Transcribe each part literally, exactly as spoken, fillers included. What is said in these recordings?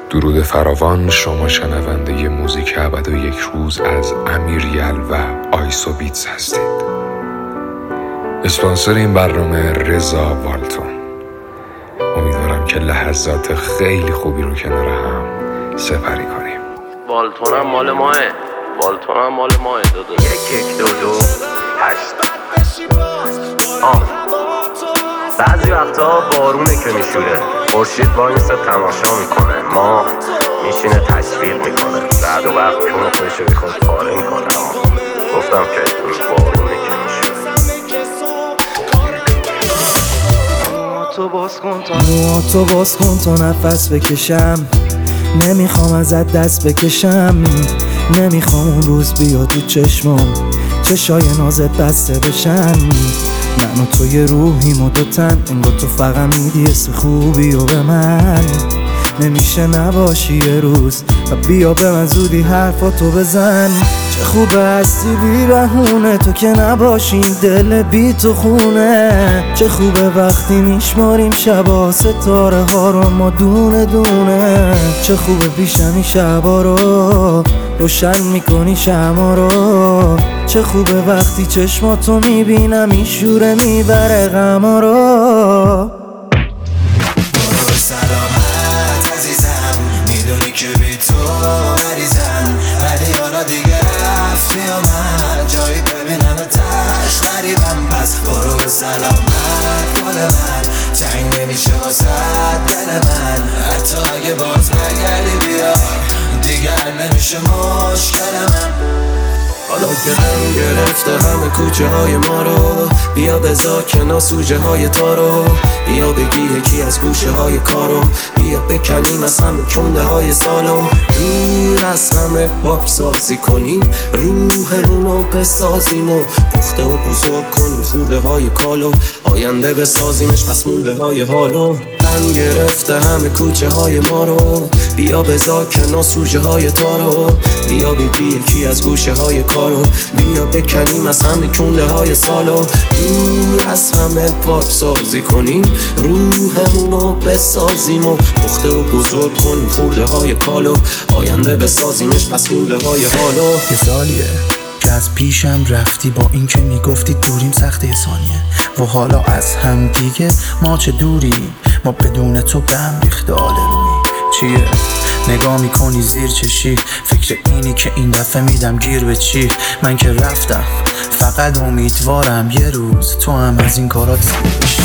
درود فراوان، شما شنونده موزیک ابد و یک روز از امیر یل و آیسو بیتز هستید. اسپانسر این برنامه رضا والتون. امیدوارم که لحظات خیلی خوبی رو کنار هم سپری کنیم. والتون هم مال ماه والتون هم مال ماه دو دو یک یک دو دو هشت. آم بعضی وقتا بارونه که میشوره، خورشید وایسه تماشا میکنه، ماه میشینه تشویق میکنه، بعد و وقت کونه خودشو بیخود پاره میکنه. اما گفتم که این بارونه که میشوره. تو باز کن تا تو باز کن تا نفس بکشم، نمیخوام ازت دست بکشم، نمیخوام اون روز بیاد تو چشمم چشای نازت بسته بشن. من و تو یه روحیم و دوتن، انگار تو فقط میدی اسم خوبی و به من نمیشه نباشی یه روز و بیا به من زودی حرفاتو بزن. چه خوبه هستی بی بهونه، تو که نباشی دل بی تو خونه. چه خوبه وقتی میشماریم شبا ستاره ها رو ما دونه دونه. چه خوبه پیشمی شبا رو روشن میکنی شما رو. چه خوبه وقتی چشماتو میبینم این شوره میبره غما رو. برو سلامت عزیزم، میدونی که بی تو مریضم، ولی حالا دیگه رفتی و من جایی ببینم تش قریبم. پس برو سلامت گل من، تنگ نمیشه واسه دل من، حتی اگه باز نگردی بیا دیگر نمیشه مشکل من. حالا که هم گرفته همه کوچه های ما رو، بیا بذار کنار سوژه های تا رو، بیا بگی یکی از گوشه های کارو، بیا بکنیم از همه کنده های سالو، دور از همه پاپ سازی کنیم، روحمون رو بسازیم و پخته و بزرگ کنیم خوده های کالو، آینده بسازیمش پس مونده های حالو. هم گرفته همه کوچه های ما رو، بیا بذار کنار سوژه های تا رو، بیا بگی یکی از گوشه های کارو، بیا بکنیم از همه کنده های سالو، دور از همه پاک سازی کنیم، روحمون رو بسازیم و پخته و بزرگ کنیم خورده های کالو، آینده بسازیمش پس مونده های حالو. یه سالیه که از پیشم رفتی، با این که میگفتی دوریم سخت یه ثانیه و حالا از هم دیگه ما چه دوریم، ما بدون تو به هم ریخته آل روی چیه. نگاه میکنی زیر چشی، فکر اینی که این دفعه میدم گیر به چی. من که رفتم فقط امیدوارم یه روز تو هم از این کارات سیر بشی.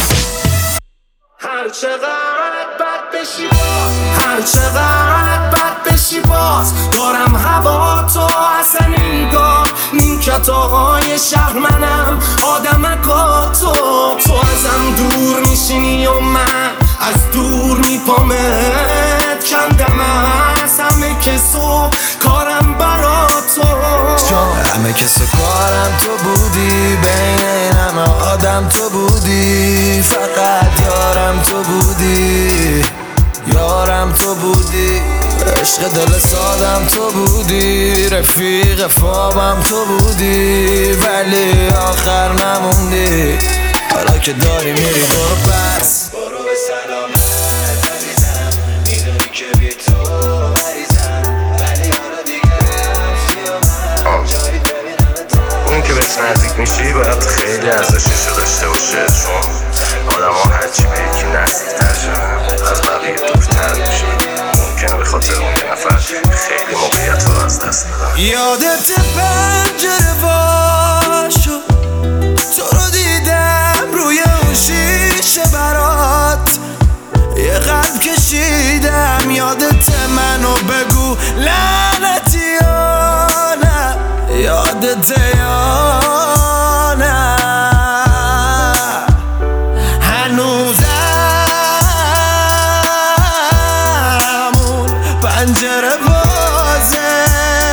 هر چقدر بد بشی باز، هر چقدر بد بشی باز، دارم هوا تو اصلا نگاه نیمکت آقای شهر منم آدمکا تو. تو ازم دور میشینی و من از دور میپامت کندم از همه کسو کارم برا تو. همه کسو کارم تو بودی، بین این همه آدم تو بودی، فقط یارم تو بودی، یارم تو بودی، عشق دل سادم تو بودی، رفیق خوابم تو بودی، ولی آخر نموندی. حالا که داری میری برو پس، برو به سلامت عزیزم، میدونی که بی تو مریضم، ولی حالا دیگه رفتی و من جایی ببینم تر. اون که بهش نزدیک میشی باید خیلی ارزششو داشته باشه، چون آدم ها هرچی به یکی نزدیک‌تر شدن از بقیه دورتر میشه. ممکنه به خاطر اون یه نفر خیلی موقعیت رو از دست بدن. یادت پنجره وا شد، تو رو دیدم روی اون شیشه برات، یه قلب کشیدم یادت منو بگو لعنتی یا نه، یادت یا نه. هنوزم اون پنجره بازه،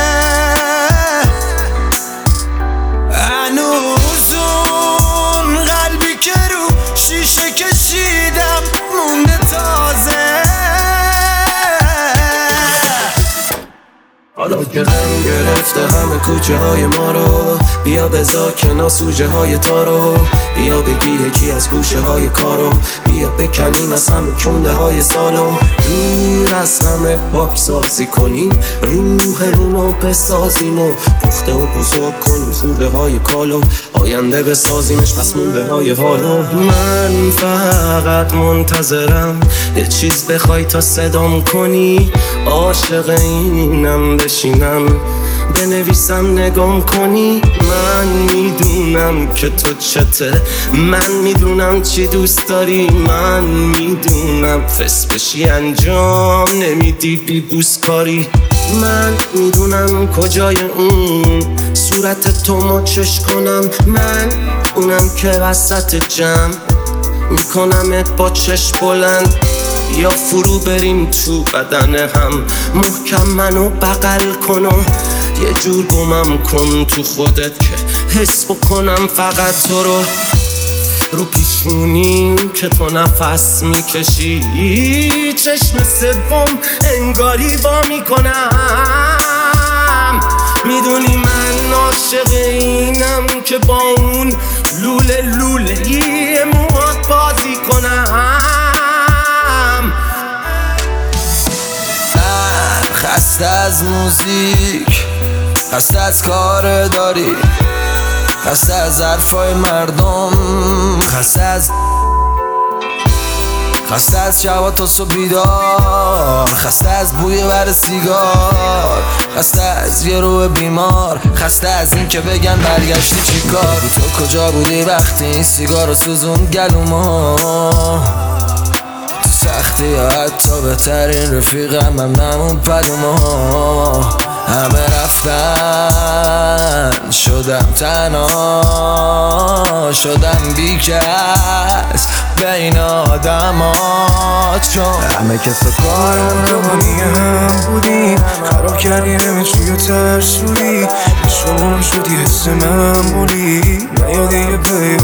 هنوز اون قلبی که رو شیشه کشیدم مونده تازه. حالا که غم گرفته همه کوچه های ما رو. بیا بذار کنار سوژه های تارو، بیا بگی یکی از گوشه های کارو، بیا بکنیم از همه کنده های سالو. دور از همه پاک سازی کنیم، روح رونو بسازیم و پخته و بزرگ کنیم خوده های کالو. آینده بسازیمش پس مونده های حالو. من فقط منتظرم یه چیز بخوای تا صدام کنی، عاشق اینم بشینم بنویسم نگام کنی. من میدونم که تو چته، من میدونم چی دوست داری، من میدونم فس بشی انجام نمیدی بی بوس کاری. من میدونم کجای اون صورت تو مچش کنم، من اونم که وسط جمع میکنمت با چشم بلند. یا فرو بریم تو بدن هم، محکم منو بغل کن و یه جور گمم کن تو خودت که حس بکنم فقط تو رو. رو پیشونیم که تو نفس میکشی، چشم سوم انگاری با میکنم. میدونی من عاشق اینم که با اون لوله لوله یه موهات بازی کنم. خسته از موزیک، خسته از کار داری، خسته از حرفای مردم، خسته از خسته از شبا تا صبح بیدار، خسته از بوی ور سیگار، خسته از یه روح بیمار، خسته از این که بگن برگشتی چی کار. تو کجا بودی وقتی این سیگار رو سوزون گلوما؟ تو سختی یا حتی بهترین رفیقم هم نمون پلوما. همه رفتن شدم تنها، شدم بیکس بین آدمات، چون همه کسا کارم روانی هم بودیم، خراب کردی همه چی و ترسوی، شما شدی حس من بولی نیادی یه بیبه.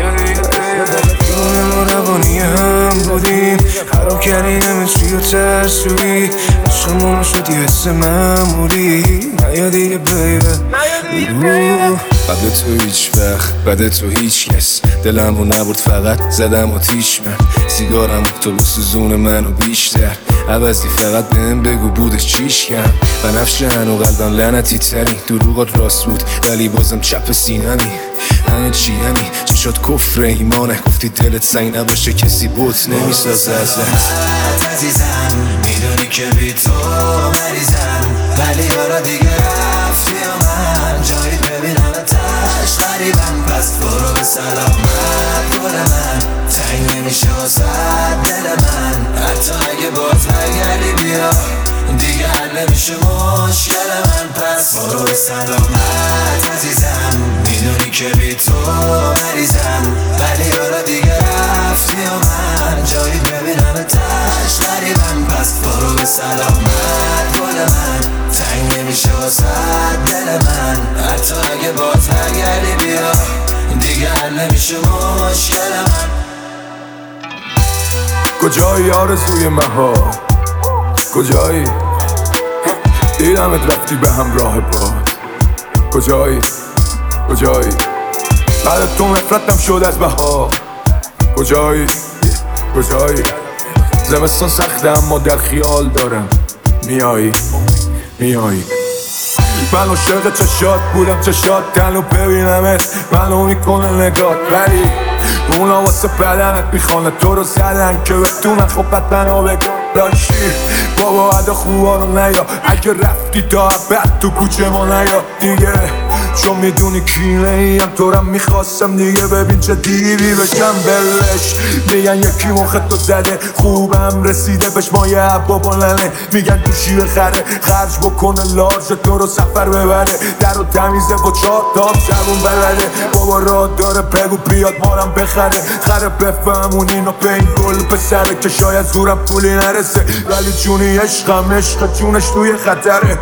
ما روانی هم بودیم، خراب کردی همه چی و ترسوی، شما شدی حس من بولی نیادی یه بیبه. بعد تو هیچ وقت، بعد تو هیچ کس، دلمو نبرد فقط زدم آتیش. من سیگارم تو بسوزون منو بیشتر، عوضی فقط بهم بگو بودش چیش کم. بنفشه هنو قلبم لعنتی تری، دروغات راست بود ولی بازم چپ سینمی. همه چی همی چشات کفر ایمانه، گفتی دلت سنگ نباشه کسی بوت نمیسازه ازت. عزیزم میدونی که بی تو مریضم، ولی حالا دیگه رفتی و من جایی ببینم تش غریبم. پس برو به سلامت گل من، تنگ نمیشه واسد دل من. حتی اگه باز نگردی بیا دیگه حل نمیشه مشکل من. پس برو به سلامت عزیزم، میدونی که بی تو مریضم، ولی حالا دیگه رفتی و من جایی ببینم تش غریبم. پس برو به سلامت گل من، تنگ نمیشه واسد دل من. حتی اگه باز نگردی بیا دیگه حل نمیشه مشکل من. کجایی آرزوی مهار، کجایی دیدمت رفتی به همراه باد، کجایی کجایی بعد تو نفرتم شد از بهار، کجایی کجایی زمستان سخته اما در خیال دارم میایی میایی. من عاشق چشات بودم، چشات تنو ببینمت منو میکنه نگات، ولی اونا واسه بدنت میخوانه تو رو زدن که بتونن خوبت منو بگن. لاشی بابا عدا خوبا رو نیا، اگه رفتی تا بعد تو کوچه ما نیا دیگه، چون میدونی کینه ایم تو رم میخواستم دیگه. ببین چه دیوی بشم بلش، میگن یکی مخت رو زده خوبم رسیده بهش مایه عبا بلنه، میگن گوشی بخره خرج بکنه لارج تو رو سفر ببره، در رو تمیزه با چهار تاب زبون بلده. بابا راه داره بگو بیاد مارم بخره، خره بفهمون اینو به این گل پسره که شاید زورم پولی نرسه، ولی جونی عشقم عشق جونش توی خطره.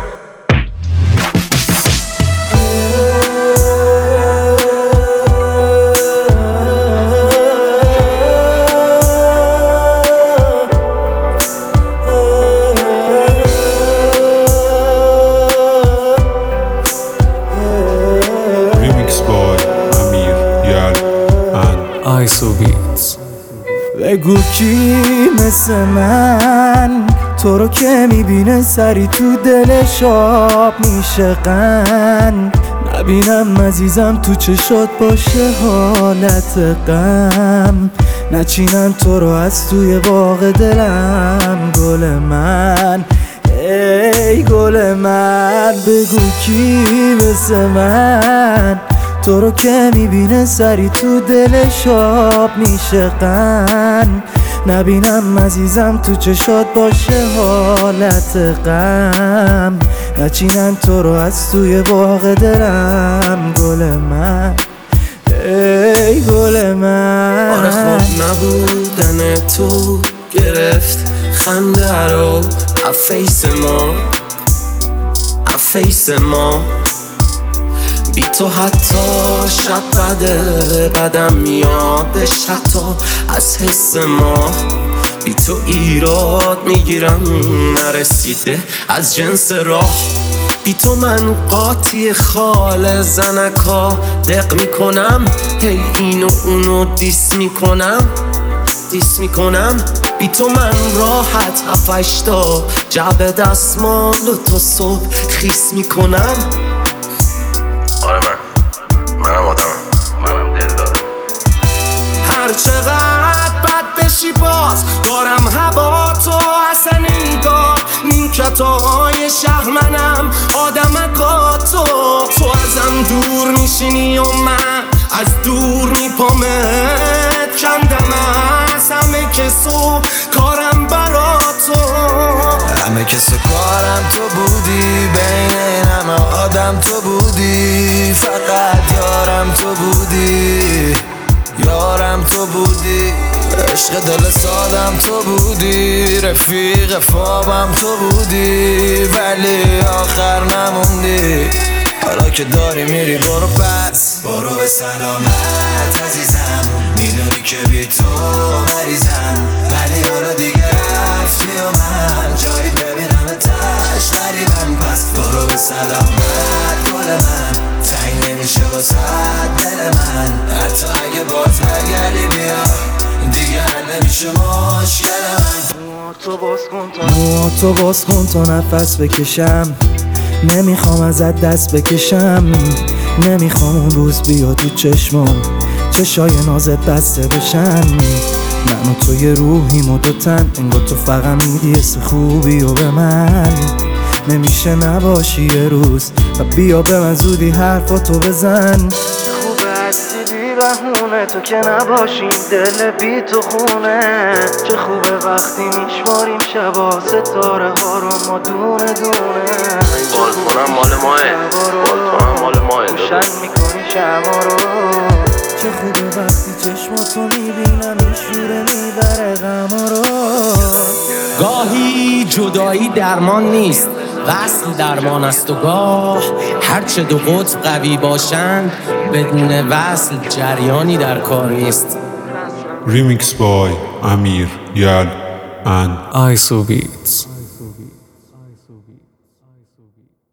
بگو کی مثل من تو رو که میبینه سری تو دلش آب میشه غم. نبینم عزیزم تو چشات باشه حالت غم. نچینن تو رو از توی باغ دلم گل من، ای گل من. بگو کی مثل من تو رو که میبینه سری تو دلش آب میشه غم. نبینم عزیزم تو چشات باشه حالت غم. نچینن تو رو از توی باغ دلم گل من، ای گل من. آره خوب نبودن تو گرفت خنده رو افیس ما افیس ما. بی تو حتی شب بده بدم میادش حتی از حس ما. بی تو ایراد میگیرم نرسیده از جنس راه. بی تو من قاطی خال زنکا دق میکنم، هی اینو اونو دیس میکنم دیس میکنم. بی تو من راحت هفشتا جعب دستمال و تو صبح خیس میکنم. آره من منم آدمم، منم دل دارم. هر چقدر بد بشی باز دارم هوا تو اصلا نگاه. نیمکتای شهر منم آدمکا تو. تو ازم دور میشینی و من از دور میپامت کندم از همه کسو کارم برا تو. همه کسو کارم تو بودی، بین این همه آدم تو بودی. فقط یارم تو بودی، یارم تو بودی. عشق دل سادم تو بودی، رفیق خوابم تو بودی. ولی آخر نموندی، حالا که داری میری برو پس. برو به سلامت عزیزم، میدونی که بی تو مریضم. ولی حالا دیگه رفتی و من جایی ببینم تش غریبم. پس برو به سلامت گل من، تعیین نمیشه واسه دل من. حتی اگه باز بگردی بیا دیگه حل نمیشه مشکل من. موهاتو باز کن تا نفس بکشم. نمیخوام ازت دست بکشم. نمیخوام اون روز بیاد تو چشمم چشای نازت بسته بشن. من و تو یه روحیم و دوتن، انگار تو فقط میدی حس خوبی و به من. نمیشه نباشی یه روز و بیا به من زودی حرفاتو بزن. خوبه هستی بی بهونه تو که نباشیم دل بی تو خونه. چه خوبه وقتی میشماریم شبا ستاره ها رو ما دونه دونه. بالکنم مال ماه، بالکنم مال ماه روشن میکنی شبا رو. چه خوبه وقتی چشماتو میبینم این شوره میبره غما رو. گاهی جدایی درمان نیست، وصل درمان است و گاه هرچه دو قطب قوی باشند بدون وصل جریانی در کار نیست. Remix by Amir, Yal and I S O Beats.